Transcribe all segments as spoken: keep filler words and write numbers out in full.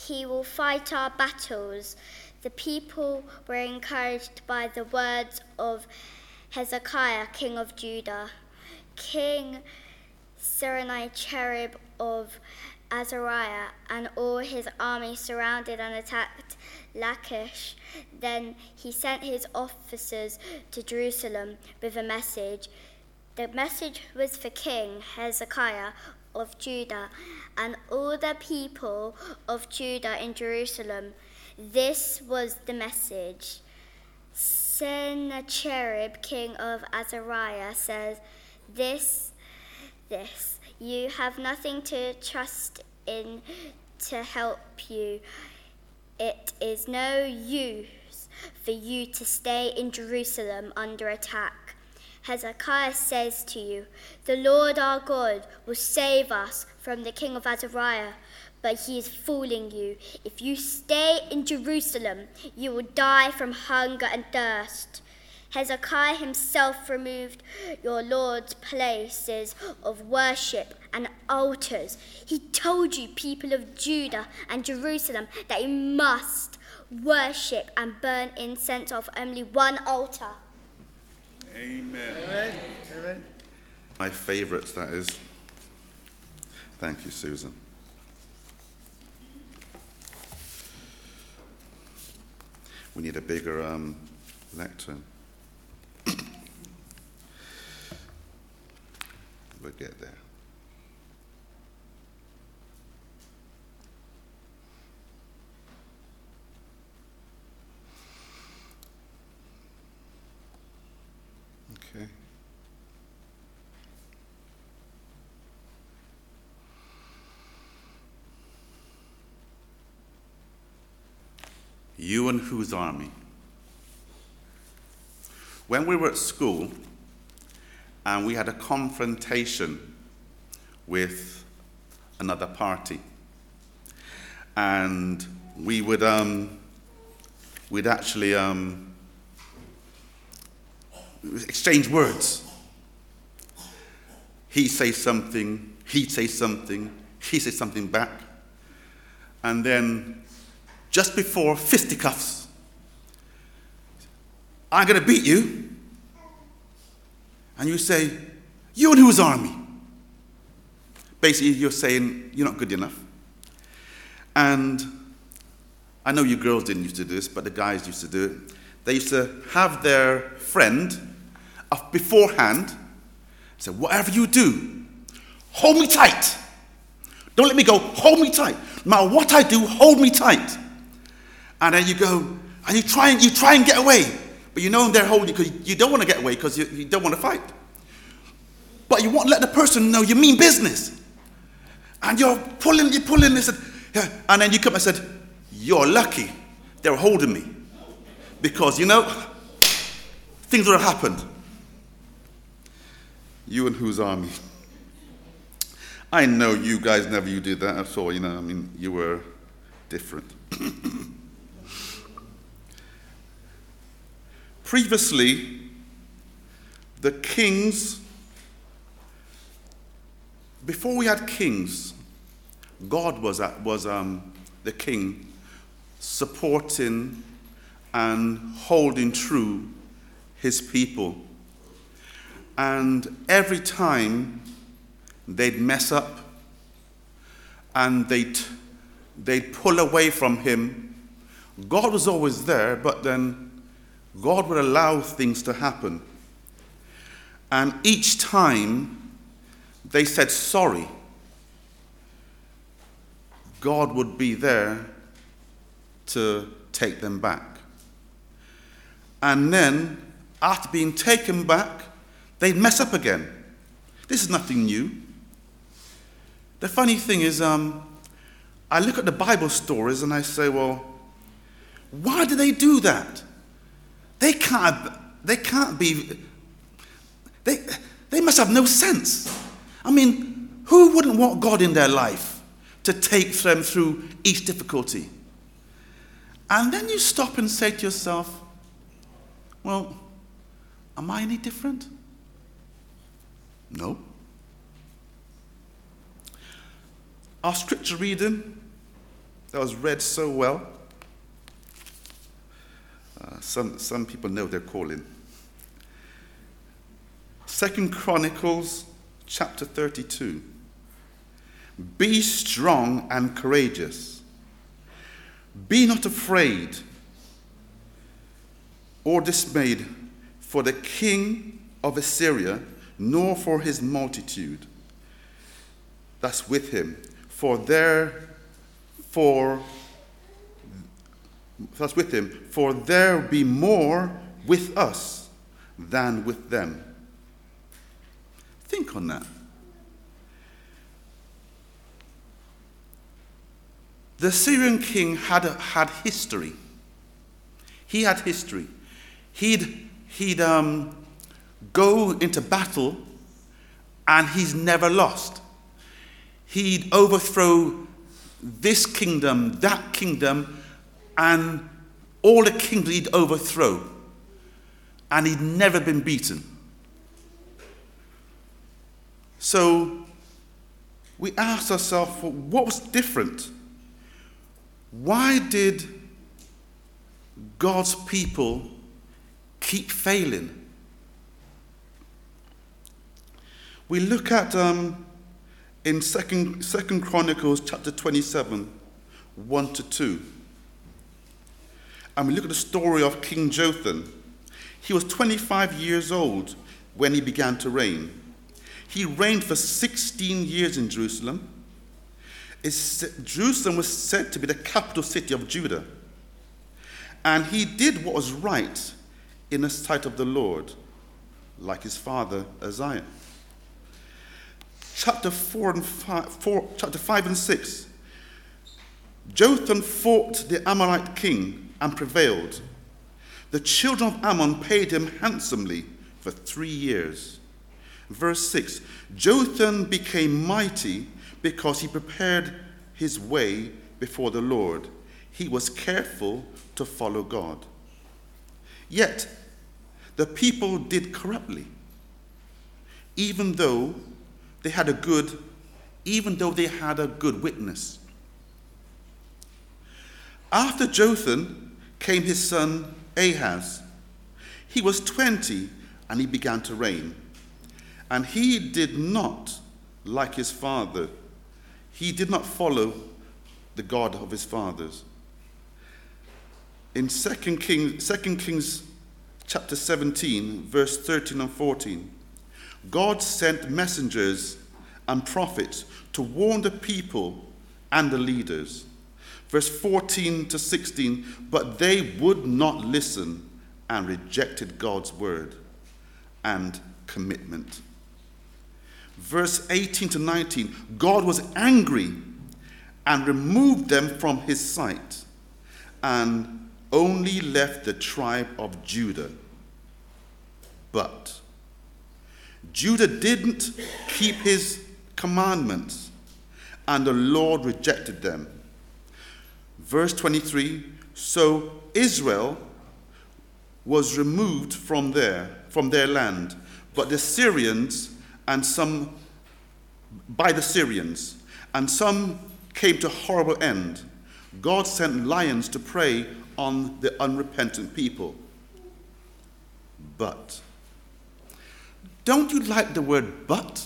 He will fight our battles. The people were encouraged by the words of Hezekiah, king of Judah. King Sennacherib of Azariah and all his army surrounded and attacked Lachish. Then he sent his officers to Jerusalem with a message. The message was for King Hezekiah of Judah and all the people of Judah in Jerusalem. This was the message. Sennacherib, king of Azariah, says, This, this, you have nothing to trust in to help you. It is no use for you to stay in Jerusalem under attack. Hezekiah says to you, the Lord our God will save us from the king of Azariah, but he is fooling you. If you stay in Jerusalem, you will die from hunger and thirst. Hezekiah himself removed your Lord's places of worship and altars. He told you, people of Judah and Jerusalem, that you must worship and burn incense of only one altar. Amen. Amen. Amen. My favourites, that is. Thank you, Susan. We need a bigger um, lectern. We'll get there. Okay. You and whose army? When we were at school and we had a confrontation with another party, and we would um, we'd actually um, exchange words. He'd say something, he'd say something, he'd say something back, and then just before fisticuffs, I'm going to beat you. And you say, you and whose army? Basically, you're saying, you're not good enough. And I know you girls didn't used to do this, but the guys used to do it. They used to have their friend up beforehand say, whatever you do, hold me tight. Don't let me go, hold me tight. No matter what I do, hold me tight. And then you go, and you try and you try and get away. But you know they're holding you because you don't want to get away because you, you don't want to fight. But you won't let the person know you mean business. And you're pulling, you're pulling, and, said, yeah. And then you come and said, you're lucky they were holding me. Because, you know, things would have happened. You and whose army? I know you guys never you did that at all, you know, I mean, you were different. Previously, the kings, before we had kings, God was, at, was um, the king supporting and holding true his people. And every time they'd mess up and they'd, they'd pull away from him, God was always there, but then God would allow things to happen. And each time they said sorry, God would be there to take them back. And then, after being taken back, they'd mess up again. This is nothing new. The funny thing is, um, I look at the Bible stories and I say, well, why do they do that? They can't, they can't be, they, they must have no sense. I mean, who wouldn't want God in their life to take them through each difficulty? And then you stop and say to yourself, well, am I any different? No. Our scripture reading that was read so well. Uh, some, some people know their calling. Second Chronicles chapter thirty-two. Be strong and courageous. Be not afraid or dismayed for the king of Assyria, nor for his multitude that's with him. For there, for that's with him. For there be more with us than with them. Think on that. The Assyrian king had a, had history. He had history. He'd he'd um, go into battle, and he's never lost. He'd overthrow this kingdom, that kingdom, and all the kingdoms he'd overthrow, and he'd never been beaten. So we asked ourselves, what was different? Why did God's people keep failing? We look at um, in Second, Second Chronicles chapter twenty-seven, one to two. And we look at the story of King Jotham. He was twenty-five years old when he began to reign. He reigned for sixteen years in Jerusalem. It's, Jerusalem was said to be the capital city of Judah. And he did what was right in the sight of the Lord, like his father Uzziah. Chapter four and five, four, chapter five and six. Jotham fought the Ammonite king and prevailed. The children of Ammon paid him handsomely for three years. Verse six. Jotham became mighty because he prepared his way before the Lord. He was careful to follow God. Yet the people did corruptly, even though they had a good, even though they had a good witness. After Jotham came his son Ahaz. He was twenty and he began to reign. And he did not, like his father, he did not follow the God of his fathers. In Second Kings, Second Kings chapter seventeen, verse thirteen and fourteen, God sent messengers and prophets to warn the people and the leaders. Verse fourteen to sixteen, but they would not listen and rejected God's word and commitment. Verse eighteen to nineteen, God was angry and removed them from his sight and only left the tribe of Judah. But Judah didn't keep his commandments, and the Lord rejected them. Verse twenty-three, so Israel was removed from there, from their land, but the Syrians and some, by the Syrians, and some came to a horrible end. God sent lions to prey on the unrepentant people. But, don't you like the word but?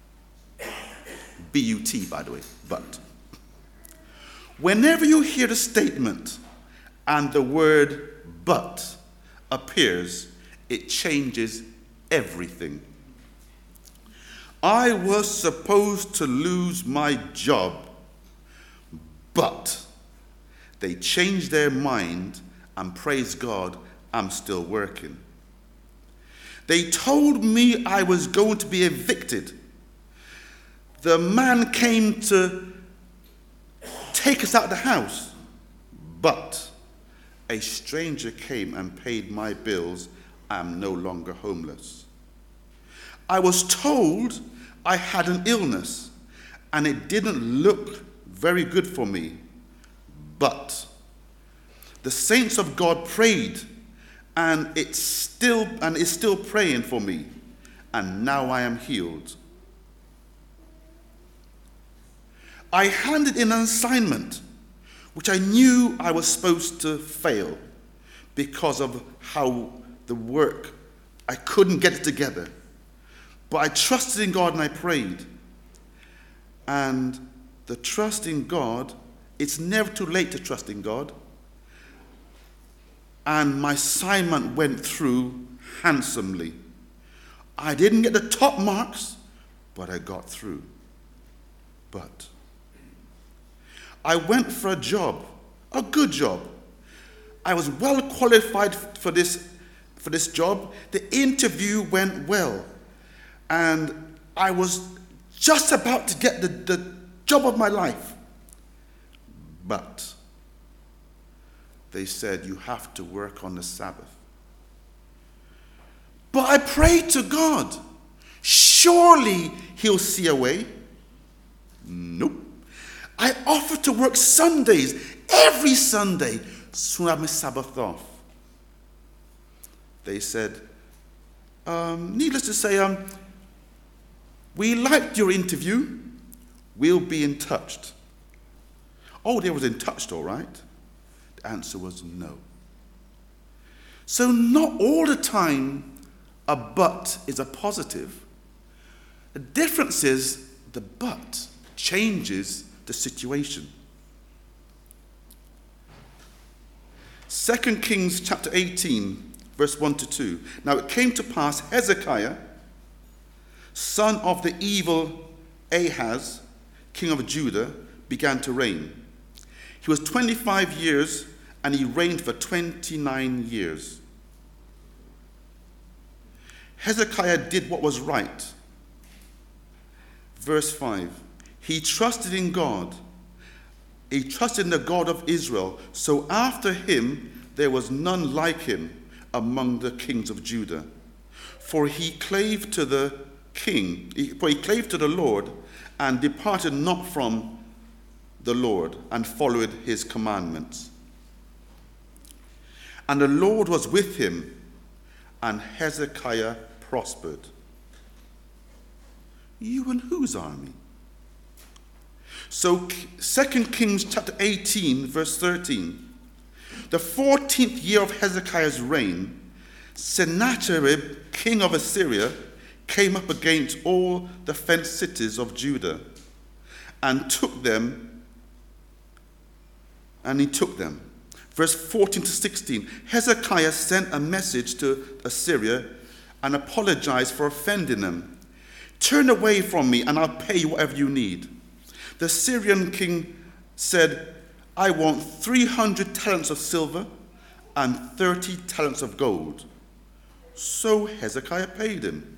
B U T, by the way, but. Whenever you hear the statement and the word but appears, it changes everything. I was supposed to lose my job, but they changed their mind and praise God, I'm still working. They told me I was going to be evicted. The man came to take us out of the house, but a stranger came and paid my bills. I am no longer homeless. I was told I had an illness, and it didn't look very good for me. But the saints of God prayed, and it's still and is still praying for me, and now I am healed. I handed in an assignment which I knew I was supposed to fail because of how the work, I couldn't get it together. But I trusted in God and I prayed. And the trust in God, it's never too late to trust in God. And my assignment went through handsomely. I didn't get the top marks, but I got through. But I went for a job, a good job. I was well qualified for this, for this job. The interview went well. And I was just about to get the, the job of my life. But they said, you have to work on the Sabbath. But I prayed to God. Surely he'll see a way. Nope. I offered to work Sundays, every Sunday, so I have my Sabbath off. They said, um, needless to say, um, we liked your interview. We'll be in touch. Oh, they was in touch, all right. The answer was no. So not all the time a but is a positive. The difference is the but changes the situation. Second Kings chapter eighteen, verse one to two. Now it came to pass, Hezekiah, son of the evil Ahaz, king of Judah, began to reign. He was twenty-five years, and he reigned for twenty-nine years. Hezekiah did what was right. Verse five, he trusted in God. He trusted in the God of Israel. So after him, there was none like him among the kings of Judah. For he clave to the king, for he clave to the Lord, and departed not from the Lord, and followed his commandments. And the Lord was with him, and Hezekiah prospered. You and whose army? So Second Kings chapter eighteen, verse thirteen. The fourteenth year of Hezekiah's reign, Sennacherib, king of Assyria, came up against all the fenced cities of Judah, and took them, and he took them. Verse fourteen to sixteen, Hezekiah sent a message to Assyria and apologized for offending them. Turn away from me, and I'll pay you whatever you need. The Syrian king said, I want three hundred talents of silver and thirty talents of gold. So Hezekiah paid him.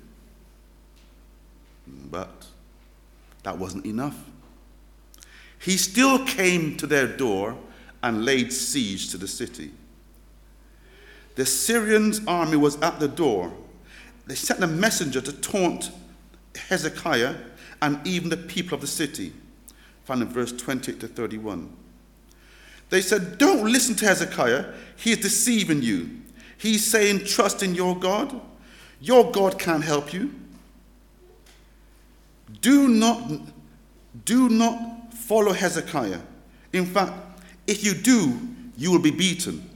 But that wasn't enough. He still came to their door and laid siege to the city. The Syrians' army was at the door. They sent a messenger to taunt Hezekiah and even the people of the city. Found in verse twenty-eight to thirty-one. They said, don't listen to Hezekiah. He is deceiving you. He's saying, trust in your God. Your God can't help you. Do not, do not follow Hezekiah. In fact, if you do, you will be beaten.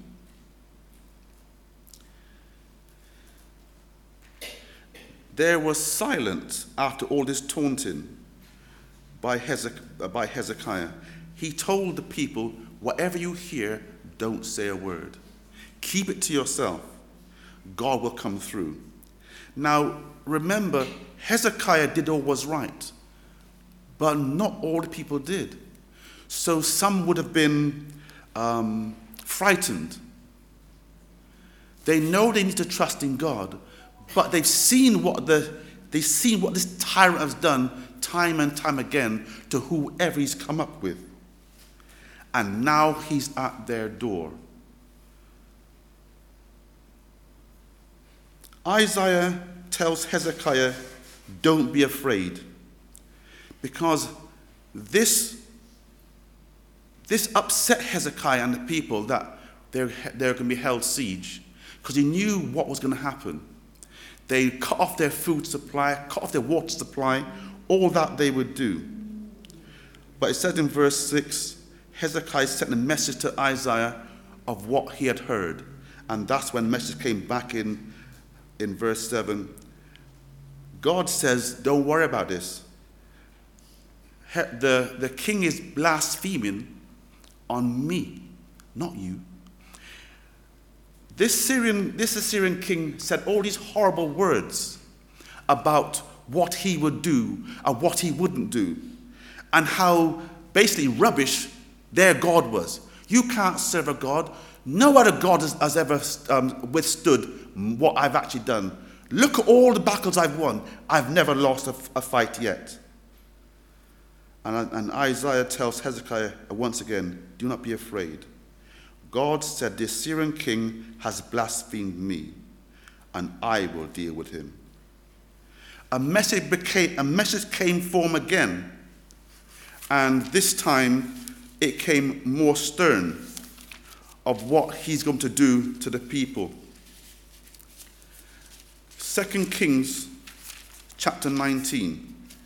There was silence after all this taunting by Hezekiah. He told the people, whatever you hear, don't say a word. Keep it to yourself. God will come through. Now, remember, Hezekiah did all was right, but not all the people did. So some would have been um, frightened. They know they need to trust in God, but they've seen what the they've seen what this tyrant has done time and time again to whoever he's come up with. And now he's at their door. Isaiah tells Hezekiah, don't be afraid, because this, this upset Hezekiah and the people that they're, they're going to be held siege, because he knew what was going to happen. They cut off their food supply, cut off their water supply, all that they would do. But it says in verse six, Hezekiah sent a message to Isaiah of what he had heard. And that's when the message came back in, in verse seven. God says, don't worry about this. He, the, the king is blaspheming on me, not you. This Syrian, this Assyrian king said all these horrible words about what he would do and what he wouldn't do, and how basically rubbish their God was. You can't serve a God. No other God has, has ever um, withstood what I've actually done. Look at all the battles I've won. I've never lost a, a fight yet. And, and Isaiah tells Hezekiah once again, do not be afraid. God said, the Assyrian king has blasphemed me, and I will deal with him. A message became, a message came for him again, and this time it came more stern of what he's going to do to the people. Second Kings chapter nineteen.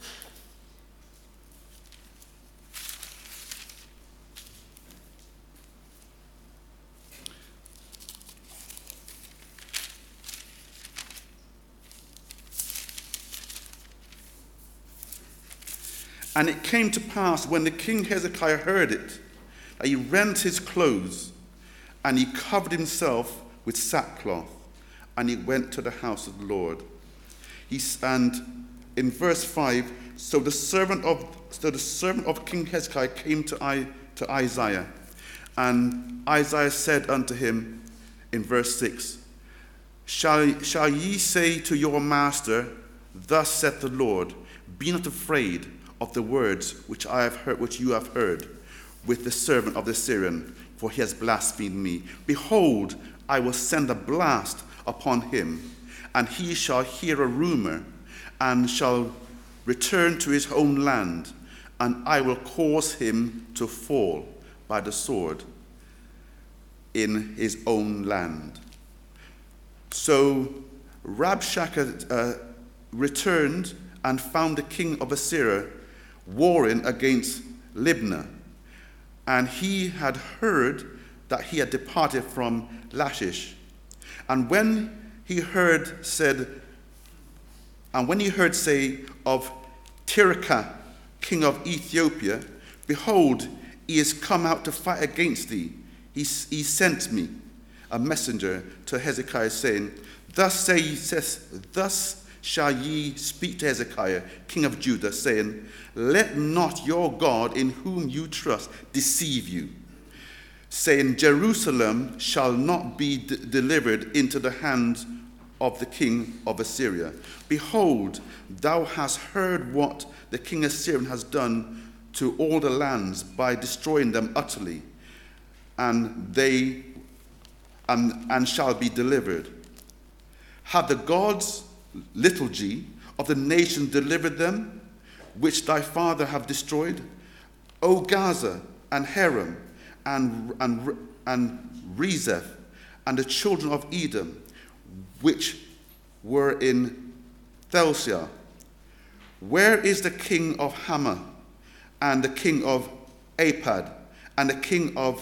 And it came to pass, when the king Hezekiah heard it, that he rent his clothes, and he covered himself with sackcloth, and he went to the house of the Lord. He, and in verse five, so the servant of so the servant of King Hezekiah came to, I, to Isaiah, and Isaiah said unto him in verse six, Shall, shall ye say to your master, thus saith the Lord, be not afraid of the words which I have heard, which you have heard, with the servant of the Syrian, for he has blasphemed me. Behold, I will send a blast upon him, and he shall hear a rumor, and shall return to his own land, and I will cause him to fall by the sword in his own land. So Rabshakeh uh, returned and found the king of Assyria warring against Libnah. And he had heard that he had departed from Lachish. And when he heard said, and when he heard say of Tirhakah, king of Ethiopia, behold, he is come out to fight against thee. He, he sent me a messenger to Hezekiah, saying, Thus say ye, says, thus shall ye speak to Hezekiah, king of Judah, saying, Let not your God in whom you trust deceive you, saying, Jerusalem shall not be d- delivered into the hands of the king of Assyria. Behold, thou hast heard what the king of Assyria has done to all the lands by destroying them utterly, and they and, and shall be delivered. Have the gods little g of the nation delivered them, which thy father have destroyed? O Gaza and Haram and, and, and Rezeph and the children of Edom, which were in Thelsea. Where is the king of Hamath and the king of Apad and the king of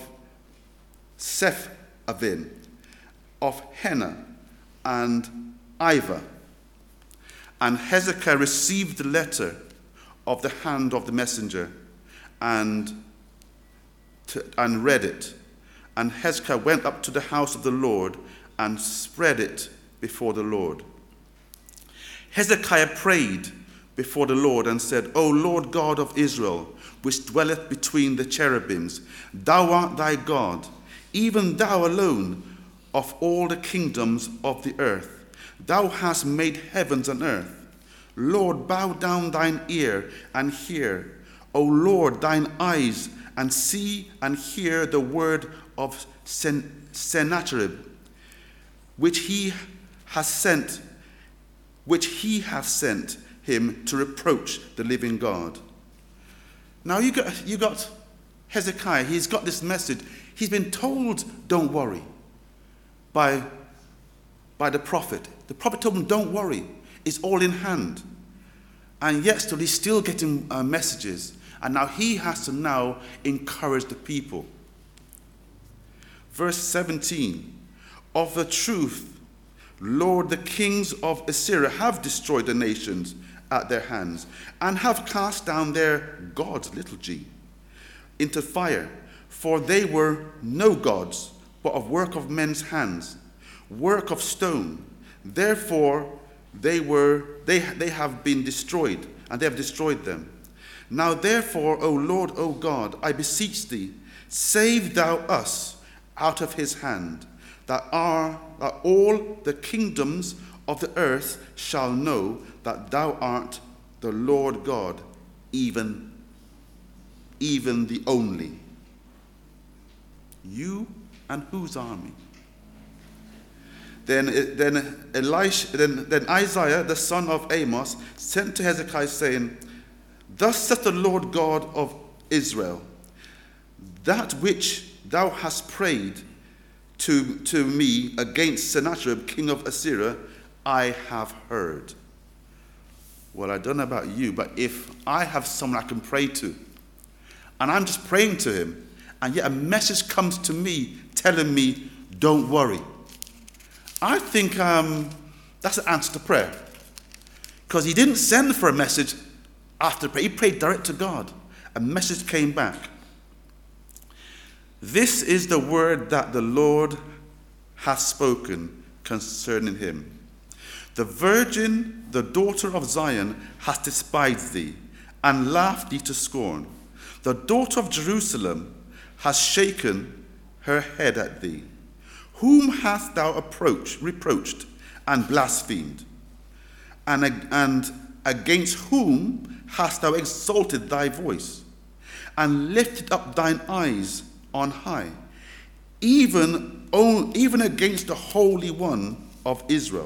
Sephavim, of Hena and Ivah? And Hezekiah received the letter of the hand of the messenger and, to, and read it. And Hezekiah went up to the house of the Lord and spread it before the Lord. Hezekiah prayed before the Lord and said, O Lord God of Israel, which dwelleth between the cherubims, thou art thy God, even thou alone of all the kingdoms of the earth. Thou hast made heavens and earth. Lord, bow down thine ear and hear. O Lord, thine eyes, and see and hear the word of Sen- Sennacherib, which he has sent, which he hath sent him to reproach the living God. Now you got you got Hezekiah. He's got this message. He's been told, "Don't worry," by by the prophet. The prophet told him, "Don't worry. It's all in hand." And yet still he's still getting uh, messages, And now he has to now encourage the people. Verse seventeen, of the truth, Lord, the kings of Assyria have destroyed the nations at their hands, and have cast down their gods, little g, into fire. For they were no gods, but of work of men's hands, work of stone. Therefore they were they they have been destroyed, and they have destroyed them. Now therefore, O Lord, O God, I beseech thee, save thou us out of his hand, that are that all the kingdoms of the earth shall know that thou art the Lord God, even even the only. You and whose army? Then, then, Elisha, then, then Isaiah, the son of Amos, sent to Hezekiah, saying, Thus saith the Lord God of Israel, that which thou hast prayed to, to me against Sennacherib, king of Assyria, I have heard. Well, I don't know about you, but if I have someone I can pray to, and I'm just praying to him, and yet a message comes to me telling me, don't worry, I think um, that's an answer to prayer. Because he didn't send for a message after prayer. He prayed direct to God. A message came back. This is the word that the Lord has spoken concerning him. The virgin, the daughter of Zion, has despised thee and laughed thee to scorn. The daughter of Jerusalem has shaken her head at thee. Whom hast thou approached, reproached, and blasphemed? And, and against whom hast thou exalted thy voice, and lifted up thine eyes on high, even, even against the Holy One of Israel?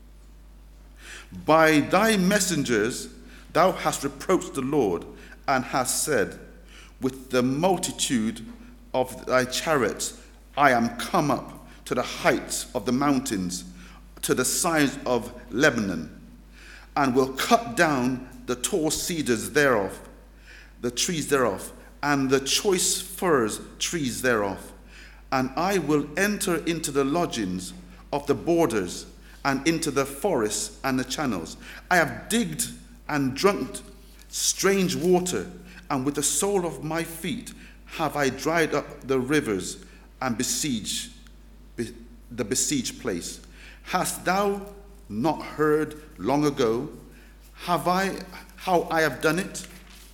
By thy messengers thou hast reproached the Lord, and hast said, with the multitude of thy chariots I am come up to the heights of the mountains, to the sides of Lebanon, and will cut down the tall cedars thereof, the trees thereof, and the choice firs trees thereof. And I will enter into the lodgings of the borders, and into the forests and the channels. I have digged and drunk strange water, and with the sole of my feet have I dried up the rivers and besieged the besieged place. Hast thou not heard long ago have I how I have done it?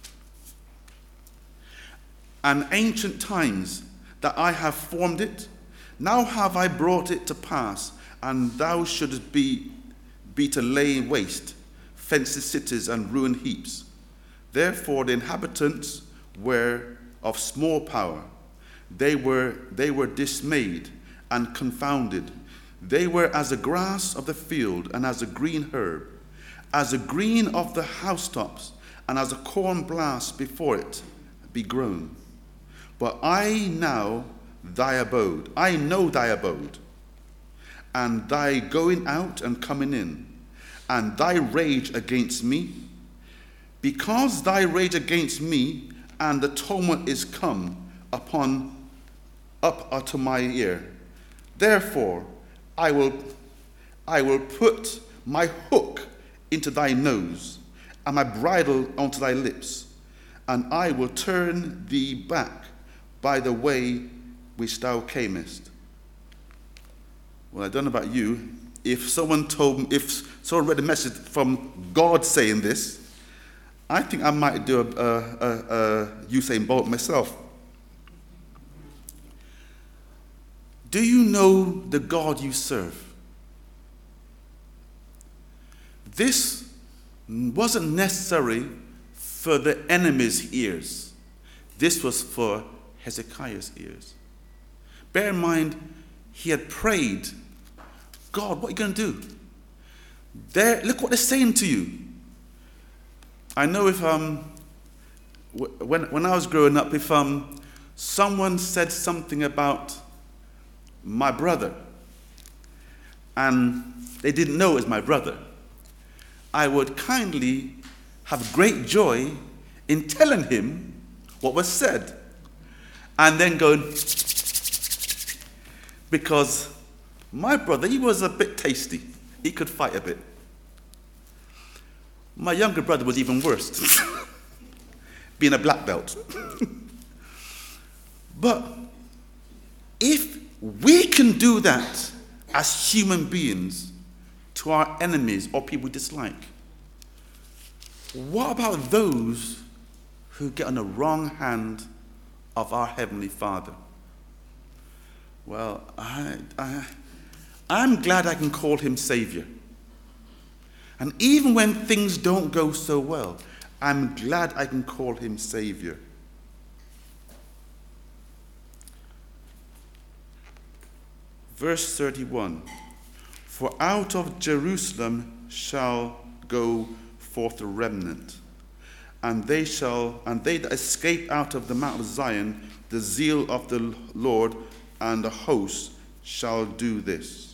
And ancient times that I have formed it, now have I brought it to pass, and thou shouldst be, be to lay waste fenced cities and ruined heaps. Therefore the inhabitants were of small power. They were, they were dismayed and confounded. They were as the grass of the field, and as a green herb, as the green of the housetops, and as a corn blast before it be grown. But I now thy abode, I know thy abode, and thy going out and coming in, and thy rage against me. Because thy rage against me, and the tumult is come upon up unto my ear. Therefore I will I will put my hook into thy nose, and my bridle onto thy lips, and I will turn thee back by the way which thou camest. Well, I don't know about you. If someone told me, if someone read a message from God saying this, I think I might do a, a, a, a Usain Bolt myself. Do you know the God you serve? This wasn't necessary for the enemy's ears. This was for Hezekiah's ears. Bear in mind, he had prayed, God, what are you going to do? There, look what they're saying to you. I know if um, when when I was growing up, if um, someone said something about my brother, and they didn't know it was my brother, I would kindly have great joy in telling him what was said, and then going, because my brother, he was a bit tasty. He could fight a bit. My younger brother was even worse, being a black belt. But if we can do that as human beings to our enemies or people we dislike, what about those who get on the wrong hand of our Heavenly Father? Well, I, I, I'm glad I can call him Savior. And even when things don't go so well, I'm glad I can call him Savior. Verse thirty-one, for out of Jerusalem shall go forth a remnant, and they shall, and they that escape out of the Mount of Zion, the zeal of the Lord and the host shall do this.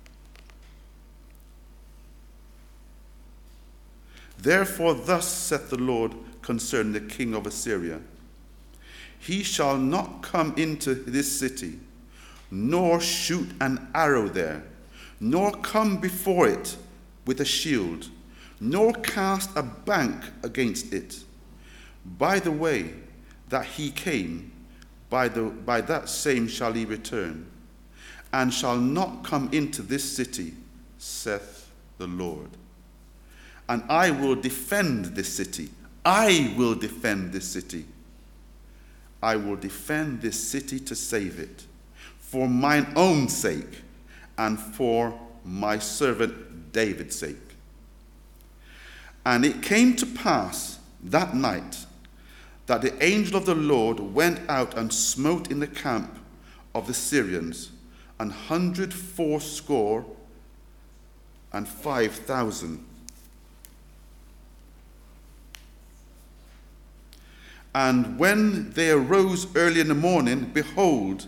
Therefore thus saith the Lord concerning the king of Assyria, he shall not come into this city, nor shoot an arrow there, nor come before it with a shield, nor cast a bank against it. By the way that he came, by, the, by that same shall he return, and shall not come into this city, saith the Lord. And I will defend this city. I will defend this city. I will defend this city to save it, for mine own sake, and for my servant David's sake. And it came to pass that night that the angel of the Lord went out and smote in the camp of the Syrians an hundred fourscore and five thousand. And when they arose early in the morning, behold,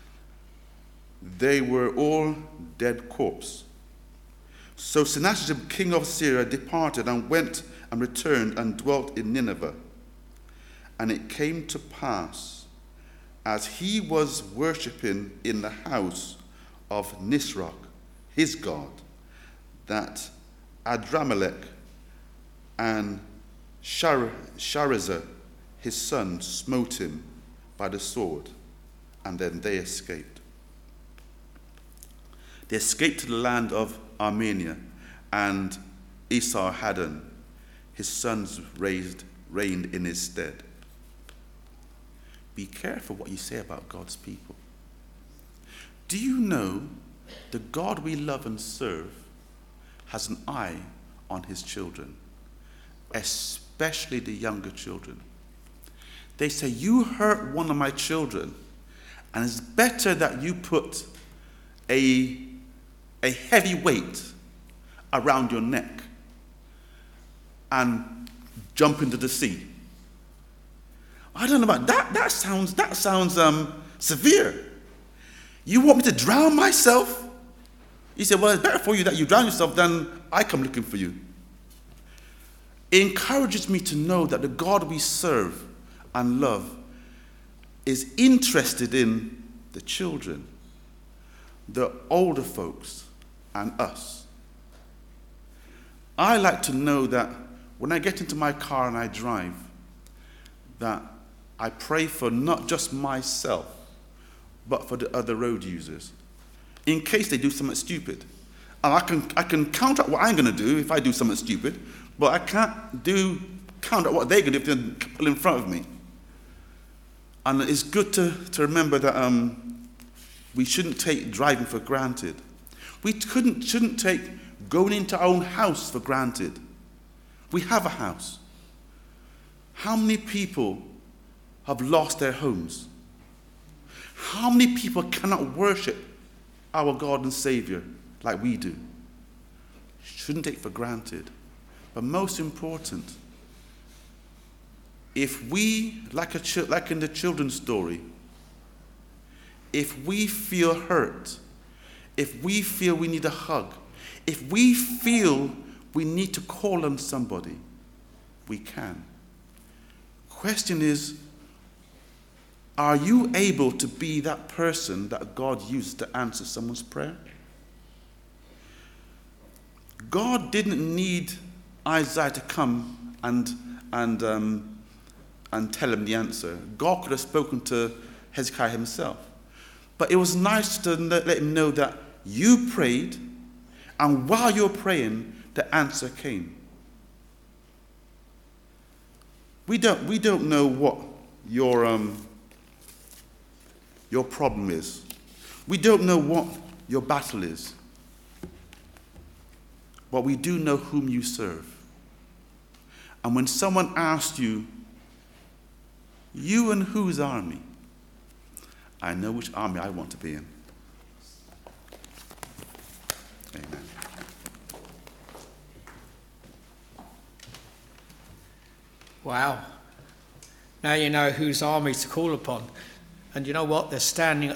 they were all dead corpses. So Sennacherib, king of Syria, departed and went and returned and dwelt in Nineveh. And it came to pass, as he was worshipping in the house of Nisroch, his god, that Adramelech and Shar- Sharezer, his son, smote him by the sword, and then they escaped. They escaped to the land of Armenia, and Esarhaddon, his sons, raised, reigned in his stead. Be careful what you say about God's people. Do you know the God we love and serve has an eye on his children, especially the younger children? They say, you hurt one of my children, and it's better that you put a, a heavy weight around your neck and jump into the sea. I don't know about that. That sounds, that sounds um, severe. You want me to drown myself? He said, well, it's better for you that you drown yourself than I come looking for you. It encourages me to know that the God we serve and love is interested in the children, the older folks, and us. I like to know that when I get into my car and I drive, that I pray for not just myself, but for the other road users, in case they do something stupid. And I can I can counteract what I'm going to do if I do something stupid, but I can't do counteract what they're going to do if they pull in front of me. And it's good to, to remember that um, we shouldn't take driving for granted. We couldn't, shouldn't take going into our own house for granted. We have a house. How many people have lost their homes? How many people cannot worship our God and Savior like we do? Shouldn't take for granted. But most important, if we, like, a, like in the children's story, if we feel hurt, if we feel we need a hug, if we feel we need to call on somebody, we can. question is, are you able to be that person that God uses to answer someone's prayer? God didn't need Isaiah to come and, and, um, and tell him the answer. God could have spoken to Hezekiah himself. But it was nice to let him know that you prayed, and while you're praying, the answer came. We don't, we don't know what your, um, your problem is. We don't know what your battle is. But we do know whom you serve. And when someone asks you, you and whose army? I know which army I want to be in. Amen. Wow. Now you know whose army to call upon. And you know what? They're standing